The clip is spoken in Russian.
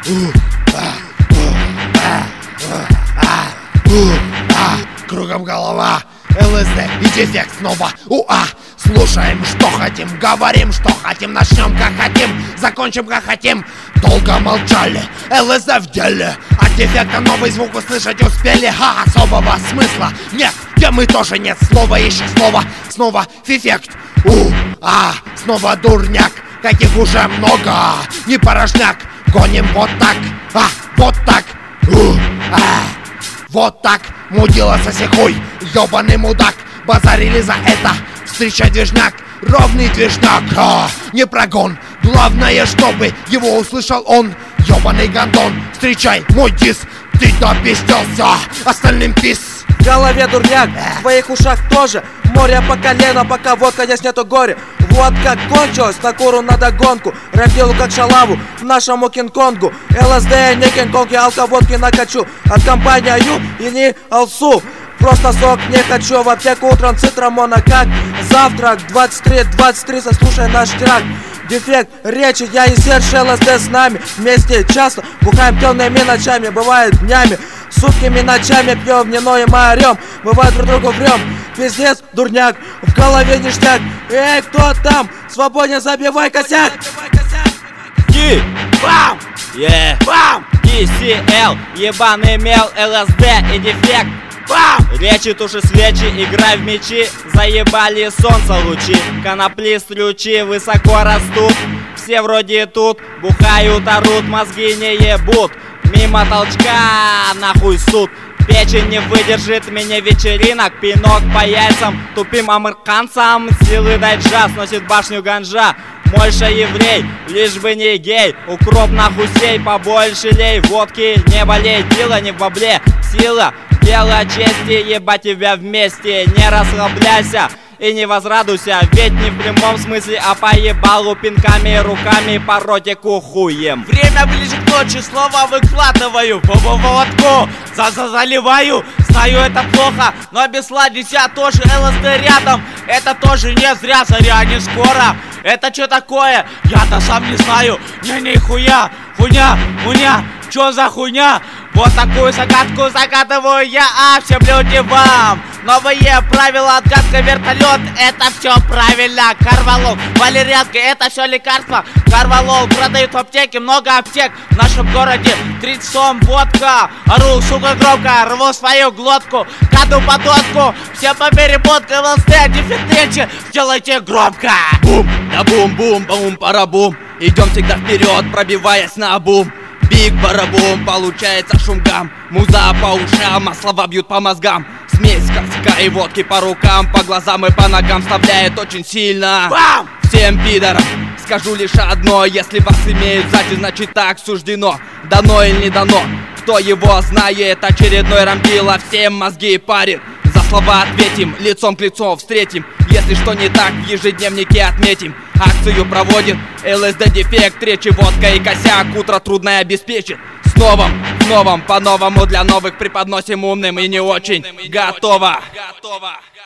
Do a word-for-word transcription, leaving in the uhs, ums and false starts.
Кругом голова, ЛСД и дефект снова. Уа! Слушаем, что хотим, говорим, что хотим, начнем как хотим, закончим как хотим. Долго молчали, ЛСД в деле, от дефекта новый звук услышать успели. Ха, особого смысла нет, где мы тоже нет. Слово еще слово, снова фифект. У, а, снова дурняк, каких уже много. Не порожняк, гоним вот так, а, вот так. У, а, вот так, мудила сосихуй, ёбаный мудак. Базарили за это, встречай движняк, ровный движняк, а, не прогон. Главное, чтобы его услышал он, ёбаный гандон. Встречай мой дис, ты допиздился, остальным пис. В голове дурняк, в твоих ушах тоже. Море по колено, пока водка здесь нету горя. Вот как кончилось, на куру на догонку. Рэп делаю как шалаву в нашему Кинг-Конгу. ЛСД, не Кинг-Конг, я алководки накачу. От компании Аю и не Алсу. Просто сок не хочу, в аптеку утром цитрамона как завтрак. Двадцать три двадцать три, заслушай наш трак. Дефект речи, я и Серж, ЛСД с нами. Вместе часто бухаем темными ночами, бывает днями, сутками ночами пьем, дневное мы орем, бывает друг другу врем. Пиздец, дурняк, в голове ништяк. Эй, кто там? Свободен, забивай косяк. Ки, бам, е, бам, Ки Си Эл, ебаный мел, ЛСД и дефект. Бам! Речи, туши свечи, играй в мечи. Заебали солнца лучи, конопли стрючи высоко растут. Все вроде тут бухают, орут, мозги не ебут. Мимо толчка нахуй суд. Печень не выдержит меня вечеринок. Пинок по яйцам тупым американцам. Силы дай джаз, носит башню ганжа. Мойша еврей, лишь бы не гей. Укроп нахуй сей, побольше лей. Водки не болей, дело не в бабле. Сила, дело чести, ебать тебя вместе. Не расслабляйся и не возрадуйся, ведь не в прямом смысле, а по ебалу пинками, руками по ротику хуем. Время ближе к ночи, слова выкладываю, по водку за-за-заливаю. Знаю, это плохо, но без сладися тоже. ЛСД рядом, это тоже не зря, заря не скоро. Это что такое? Я-то сам не знаю. Не-не, хуя, хуйня, хуйня, чё за хуйня? Вот такую загадку загадываю я, а всем людям вам. Новые правила, отгадка, вертолет, это все правильно. Карвалол, валерьянка, это все лекарства. Карвалол продают в аптеке, много аптек в нашем городе. тридцать сом водка, ору, сука, громко, рву свою глотку, каду подводку. Все по мере водка, ЛСД, дефект речи, сделайте громко. Бум, да бум-бум, бум-парабум. Идем всегда вперед, пробиваясь на бум. Биг барабум, получается шумгам. Муза по ушам, а слова бьют по мозгам. Смесь косяка и водки по рукам, по глазам и по ногам вставляет очень сильно. Бам! Всем пидорам скажу лишь одно: если вас имеют сзади, значит так суждено. Дано или не дано, кто его знает. Очередной рамбила всем мозги парит. За слова ответим, лицом к лицу встретим. Если что не так, в ежедневнике отметим. Акцию проводит ЛСД дефект, речи, водка и косяк. Утро трудное обеспечит. С новым, в новом, по-новому для новых преподносим умным и не очень. Готово.